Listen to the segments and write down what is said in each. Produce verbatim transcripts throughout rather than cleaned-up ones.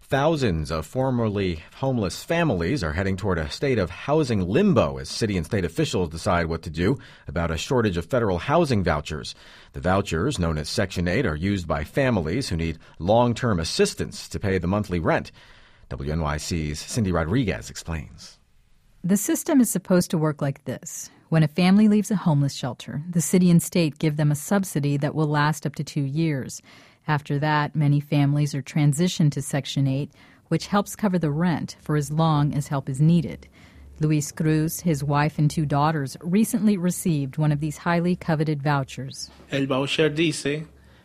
Thousands of formerly homeless families are heading toward a state of housing limbo as city and state officials decide what to do about a shortage of federal housing vouchers. The vouchers, known as Section eight, are used by families who need long-term assistance to pay the monthly rent. W N Y C's Cindy Rodriguez explains. The system is supposed to work like this. When a family leaves a homeless shelter, the city and state give them a subsidy that will last up to two years. After that, many families are transitioned to Section eight, which helps cover the rent for as long as help is needed. Luis Cruz, his wife and two daughters, recently received one of these highly coveted vouchers. El voucher dice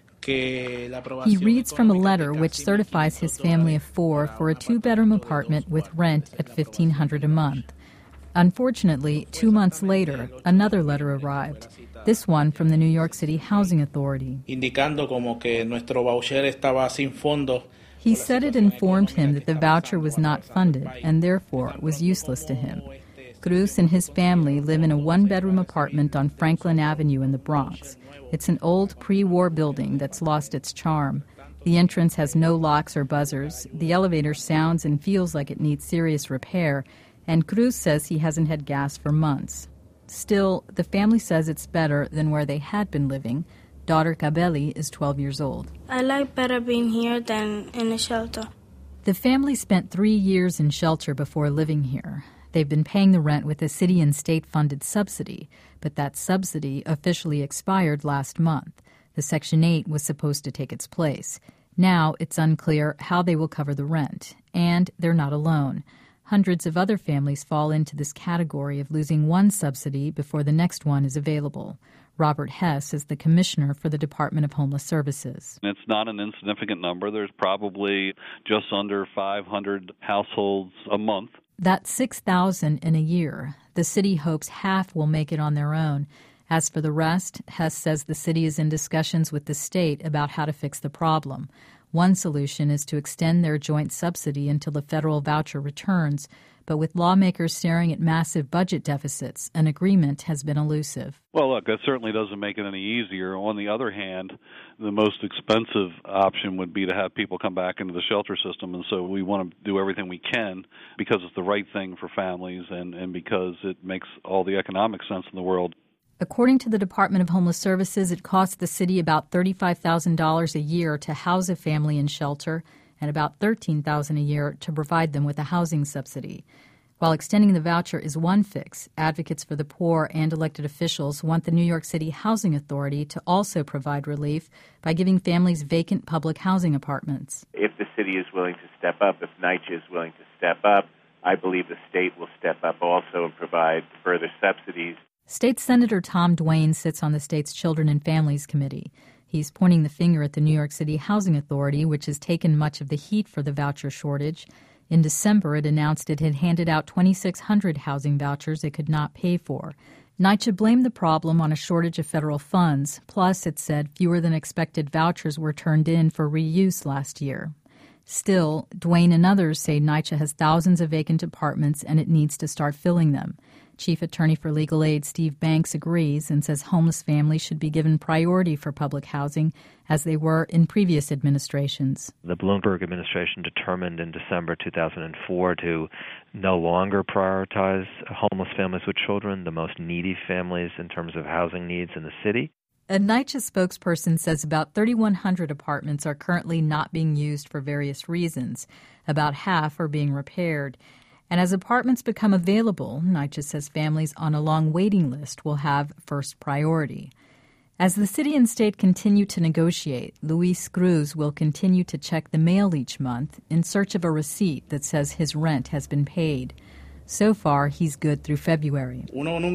He reads from a letter which certifies his family of four for a two-bedroom apartment with rent at fifteen hundred dollars a month. Unfortunately, two months later, another letter arrived, this one from the New York City Housing Authority. Indicando como que nuestro voucher estaba sin fondos. He said it informed him that the voucher was not funded and therefore was useless to him. Cruz and his family live in a one-bedroom apartment on Franklin Avenue in the Bronx. It's an old pre-war building that's lost its charm. The entrance has no locks or buzzers. The elevator sounds and feels like it needs serious repair, and Cruz says he hasn't had gas for months. Still, the family says it's better than where they had been living. Daughter Cabelli is twelve years old. I like better being here than in a shelter. The family spent three years in shelter before living here. They've been paying the rent with a city and state-funded subsidy, but that subsidy officially expired last month. The Section eight was supposed to take its place. Now it's unclear how they will cover the rent, and they're not alone. Hundreds of other families fall into this category of losing one subsidy before the next one is available. Robert Hess is the commissioner for the Department of Homeless Services. It's not an insignificant number. There's probably just under five hundred households a month. That's six thousand in a year. The city hopes half will make it on their own. As for the rest, Hess says the city is in discussions with the state about how to fix the problem. One solution is to extend their joint subsidy until the federal voucher returns, but with lawmakers staring at massive budget deficits, an agreement has been elusive. Well, look, that certainly doesn't make it any easier. On the other hand, the most expensive option would be to have people come back into the shelter system, and so we want to do everything we can because it's the right thing for families and, and because it makes all the economic sense in the world. According to the Department of Homeless Services, it costs the city about thirty-five thousand dollars a year to house a family in shelter and about thirteen thousand dollars a year to provide them with a housing subsidy. While extending the voucher is one fix, advocates for the poor and elected officials want the New York City Housing Authority to also provide relief by giving families vacant public housing apartments. If the city is willing to step up, if NYCHA is willing to step up, I believe the state will step up also and provide further subsidies. State Senator Tom Duane sits on the state's Children and Families Committee. He's pointing the finger at the New York City Housing Authority, which has taken much of the heat for the voucher shortage. In December, it announced it had handed out twenty-six hundred housing vouchers it could not pay for. NYCHA blamed the problem on a shortage of federal funds. Plus, it said fewer than expected vouchers were turned in for reuse last year. Still, Duane and others say NYCHA has thousands of vacant apartments and it needs to start filling them. Chief Attorney for Legal Aid Steve Banks agrees and says homeless families should be given priority for public housing as they were in previous administrations. The Bloomberg administration determined in December two thousand four to no longer prioritize homeless families with children, the most needy families in terms of housing needs in the city. A NYCHA spokesperson says about thirty-one hundred apartments are currently not being used for various reasons. About half are being repaired. And as apartments become available, NYCHA says families on a long waiting list will have first priority. As the city and state continue to negotiate, Luis Cruz will continue to check the mail each month in search of a receipt that says his rent has been paid. So far, he's good through February.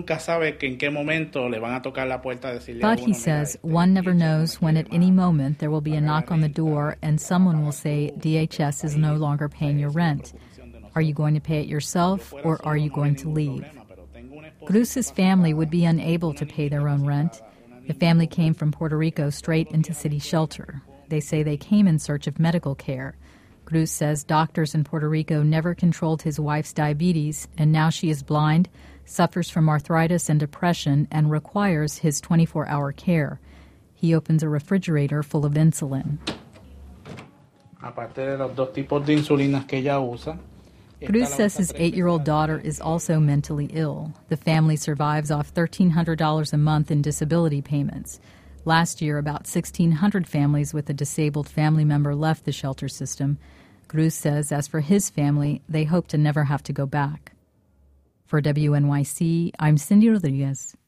But, he says, one never knows when at any moment there will be a knock on the door and someone will say D H S is no longer paying your rent. Are you going to pay it yourself, or are you going to leave? Cruz's family would be unable to pay their own rent. The family came from Puerto Rico straight into city shelter. They say they came in search of medical care. Cruz says doctors in Puerto Rico never controlled his wife's diabetes, and now she is blind, suffers from arthritis and depression, and requires his twenty-four hour care. He opens a refrigerator full of insulin. Aparte de los dos tipos de insulinas que ella usa. Cruz says his eight-year-old daughter is also mentally ill. The family survives off thirteen hundred dollars a month in disability payments. Last year, about sixteen hundred families with a disabled family member left the shelter system. Cruz says as for his family, they hope to never have to go back. For W N Y C, I'm Cindy Rodriguez.